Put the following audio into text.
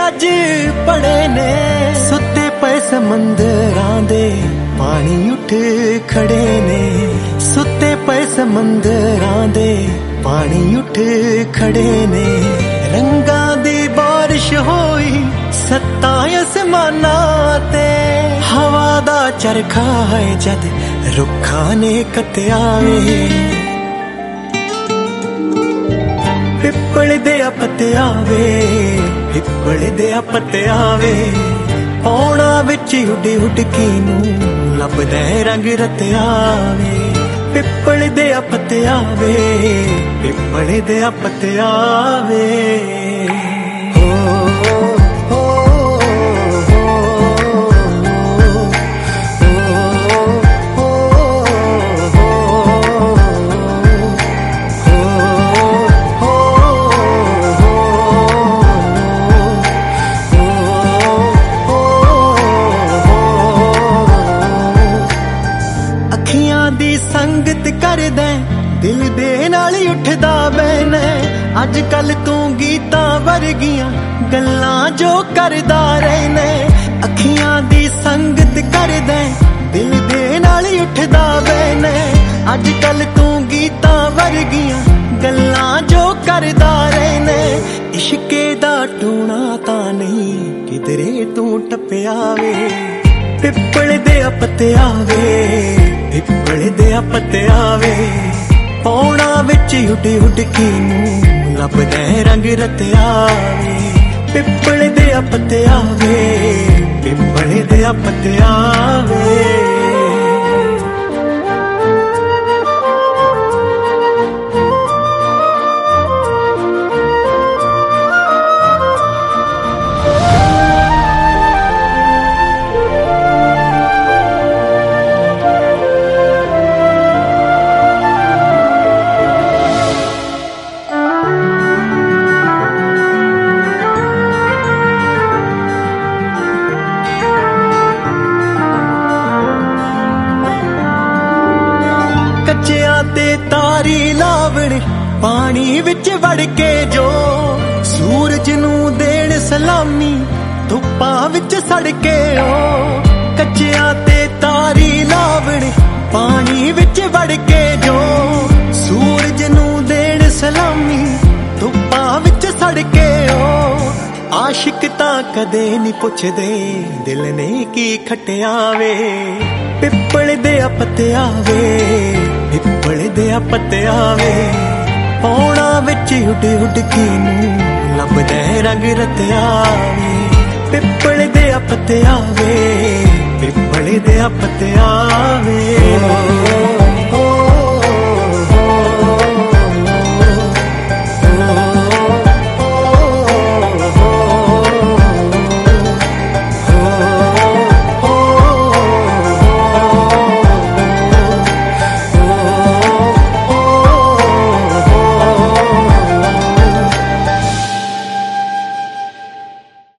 अज पड़े ने सुते पे समंदरां दे पानी उठ खड़े ने सुते पे समंदरां दे पानी उठ खड़े ने रंगां दी बारिश होई सत्तां आसमानां ते हवा दा चरखा है जद रुखां ने कत्या वे पिपल दे पत्तिया वे पिपल दे पत्तिया वे पौना विच उडी उडकी नूं लभदा रंग रत्या वे पिपल दे पत्तिया वे पिपल दे पत्तिया वे संगत कर दे दिल दे नाल उठदा बैन अज कल तू गीतां वर्गियां गल्लां जो करदा रहने अखियां दी संगत कर दे दिल दे नाल उठदा बैन अज कल तू गीतां वर्गियां गल्लां जो करदा रहने इश्के दा टूणा तां नहीं किधरे तू टप्पिया वे पिपल दे पत्तिया वे पिपल दे पत्तिया वे पौना विच उडी उडकी नूं लभदा रंग रत्या वे पिपल दे पत्तिया वे पिपल दे पत्तिया वे ते तारी लावण पानी विच वड़ के जो सूरज नूं देण सलामी धुप्पा विच सड़ के ओ कच्चिया ते तारी लावण पानी विच वड़ के जो सूरज नूं देण सलामी धुप्पा विच सड़ के ओ आशिक तां कदे नहीं पुछदे दिल ने की खटिया वे पिपल दे पत्तिया वे पिपल दे पत्तिया वे पौना विच उडी उडकी नूं लभदा रंग रत्या वे पिपल दे पत्तिया वे पिपल दे पत्तिया वे